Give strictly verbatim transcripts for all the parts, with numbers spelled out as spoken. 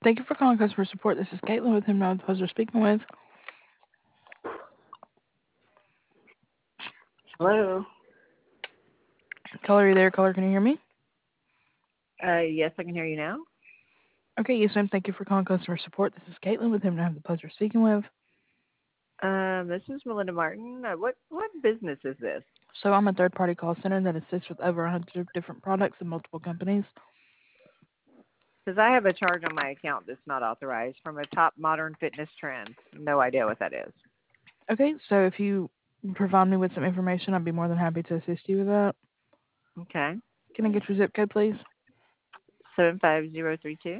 Thank you for calling customer support. This is Caitlin with him now. The pleasure speaking with. Hello. Caller, are you there? Caller, can you hear me? Uh, yes, I can hear you now. Okay, yes, ma'am. Thank you for calling customer support. This is Caitlin with him now. The pleasure speaking with. Um, this is Melinda Martin. Uh, what what business is this? So I'm a third-party call center that assists with over one hundred different products and multiple companies. Because I have a charge on my account that's not authorized from a top modern fitness trend. No idea what that is. Okay, so if you provide me with some information, I'd be more than happy to assist you with that. Okay. Can I get your zip code, please? Seven five zero three two.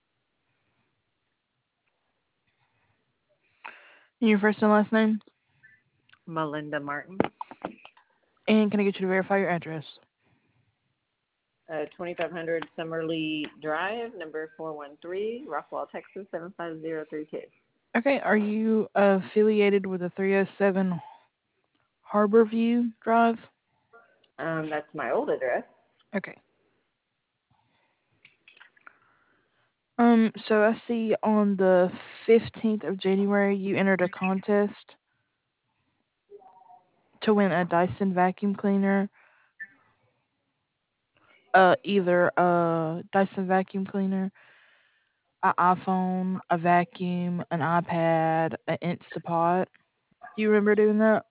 And your first and last name? Melinda Martin. And can I get you to verify your address? Uh, twenty five hundred Summerlee Drive, number four one three, Rockwall, Texas seven five zero three two. Okay, are you affiliated with the three oh seven Harborview Drive? Um, that's my old address. Okay. Um, so I see on the fifteenth of January you entered a contest to win a Dyson vacuum cleaner. Uh, either a Dyson vacuum cleaner, an iPhone, a vacuum, an iPad, an Instapot. Do you remember doing that?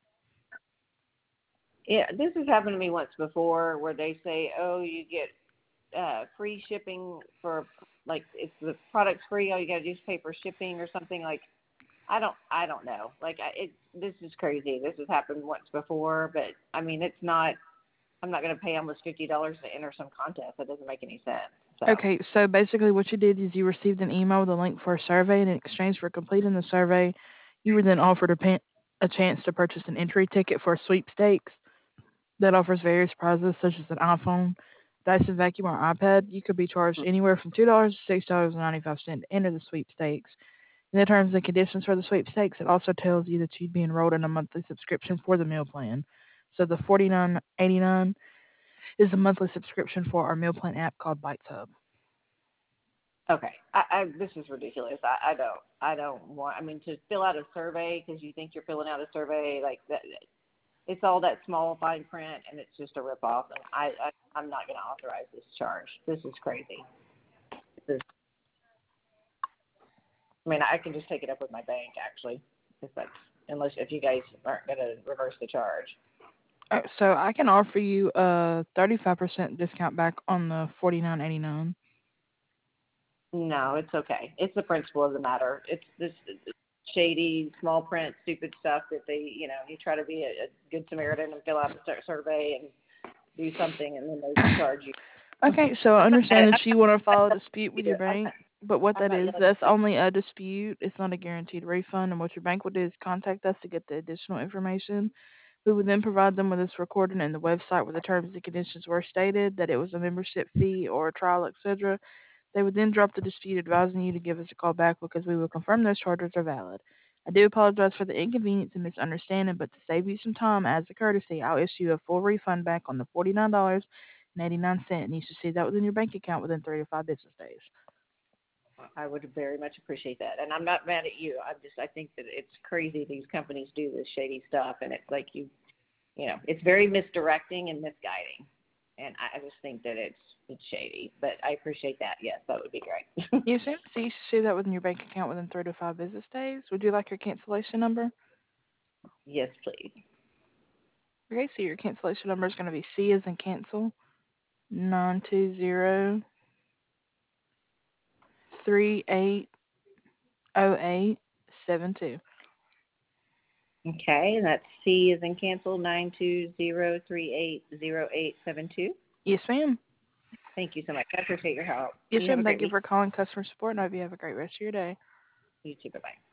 Yeah, this has happened to me once before, where they say, "Oh, you get uh, free shipping for like if the product's free, all you gotta do is pay for shipping or something." Like I don't, I don't know. Like I, it, this is crazy. This has happened once before, but I mean, it's not. I'm not gonna pay almost fifty dollars to enter some contest. That doesn't make any sense. So Okay, so basically what you did is you received an email with a link for a survey, and in exchange for completing the survey, you were then offered a, pa- a chance to purchase an entry ticket for a sweepstakes that offers various prizes such as an iPhone, Dyson vacuum, or iPad. You could be charged anywhere from two dollars to six dollars and ninety-five cents to enter the sweepstakes. In the terms and conditions for the sweepstakes, it also tells you that you'd be enrolled in a monthly subscription for the meal plan. So the forty-nine eighty-nine is the monthly subscription for our meal plan app called Bites Hub. okay, I, I this is ridiculous. I, I don't, I don't want. I mean, to fill out a survey because you think you're filling out a survey like that. It's all that small fine print, and it's just a ripoff. And I, I I'm not going to authorize this charge. This is crazy. This is, I mean, I can just take it up with my bank actually, if that's unless if you guys aren't going to reverse the charge. Uh, so I can offer you a thirty-five percent discount back on the forty-nine eighty-nine. No, it's okay. It's the principle of the matter. It's this shady, small print, stupid stuff that they, you know, you try to be a, a good Samaritan and fill out a sur- survey and do something, and then they charge you. Okay, so I I'm not understand mad. that I'm you want to not file a yelling dispute at with you. your I'm bank, not. but what I'm that not is, yelling that's at only a dispute. It's not a guaranteed refund. And what your bank will do is contact us to get the additional information. We would then provide them with this recording and the website where the terms and conditions were stated, that it was a membership fee or a trial, et cetera. They would then drop the dispute, advising you to give us a call back because we will confirm those charges are valid. I do apologize for the inconvenience and misunderstanding, but to save you some time, as a courtesy, I'll issue you a full refund back on the forty-nine dollars and eighty-nine cents, and you should see that within your bank account within three to five business days. you. I would very much appreciate that, and I'm not mad at you. I'm just. I think that it's crazy these companies do this shady stuff, and it's like you, you know, it's very misdirecting and misguiding. And I just think that it's it's shady. But I appreciate that. Yes, that would be great. Yes, sir. So you should see that within your bank account within three to five business days. Would you like your cancellation number? Yes, please. Okay, so your cancellation number is going to be C as in cancel, nine two zero three eight zero eight seven two. Okay, and that's C is in cancel nine two zero three eight zero eight seven two. Yes, ma'am. Thank you so much. I appreciate your help. Yes, You have ma'am. a Thank great you week. for calling customer support, and I hope you have a great rest of your day. You too. Bye bye.